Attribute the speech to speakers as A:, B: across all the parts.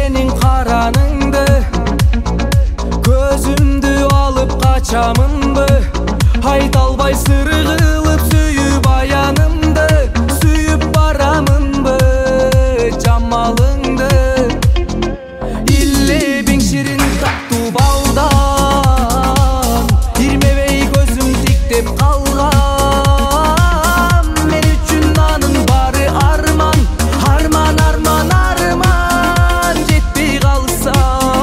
A: сенин караныңды, көзүмдү алып качамынбы, айта албай сыры кылып сүйүп аянымды, сүйүп барамынбы жамалыңды. Иллебиң ширин таттуу балдан, ирмебей көзүм тиктеп калган. Мен үчүн анын баары арман, арман, арман, арман жетпей калса.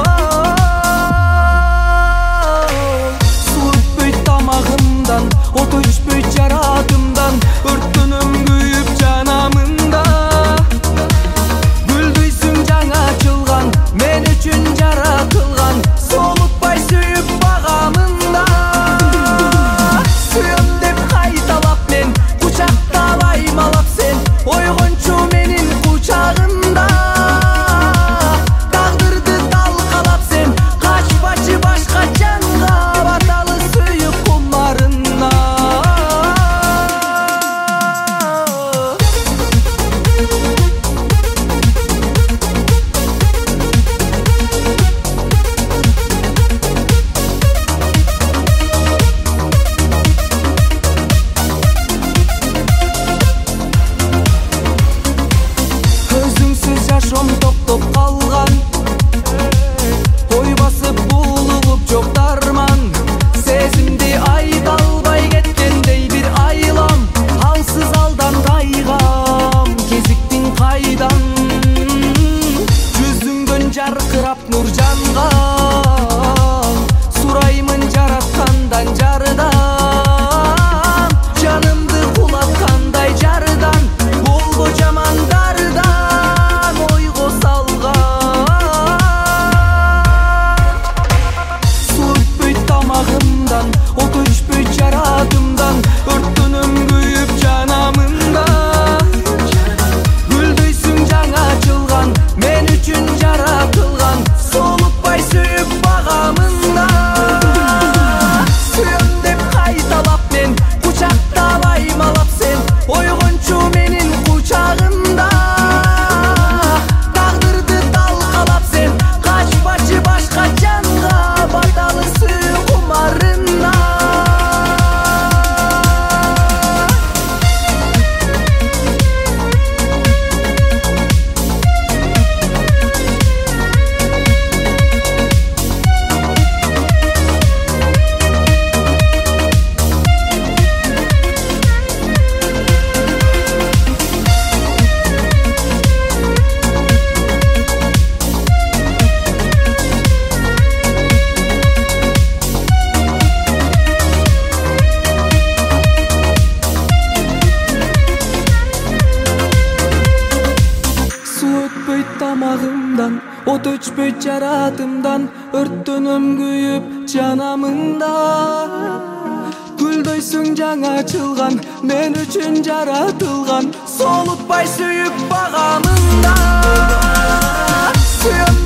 A: Суу өтпөйт тамагымдан, от өчпөйт жаратымдан, өрттөнөм күйүп жанамында. Гүлдүйсүң жаңа ачылган, мен үчүн жаратылган, солутпай сүйүп багамында. Сүйөм деп кайталап мен, кучактап аймалап сен, ойгончу менин кучагында. Тагдырды талкалап сен, качпачы башка жанга, баталы сүйүп кумарына. Өзүңсүз жашоом токтоп калган, ой басып булугуп жок дарман. Сезимди айта албай кеткендей бир айлам, алсыз алдан тайгам, кезиктиң кайдан. Жүзүңдөн жаркырап нур жанган, сураймын жараткандан жардан. Жанымды кулаткандай жардан, болбо жамандардан ойго салган. Суу өтпөйт тамагымдан, от өчпөйт жаратымдан, өрттөнөм күйүп жанамында. Гүлдүйсүң жаңа ачылган, мен үчүн жаратылган, солутпай сүйүп багамында. Сүйөм деп кайталап мен, кучактап аймалап сен, ойгончу менин кучагында. Тагдырды талкалап сен, качпачы башка жанга, баталы сүйүү кумарына. Суу өтпөйт тамагымдан, от өчпөйт жаратымдан, өрттөнөм күйүп жанамында. Гүлдөйсүң жаңа ачылган, мен үчүн жаратылган, солутпай сүйүп багамында. Сүйөм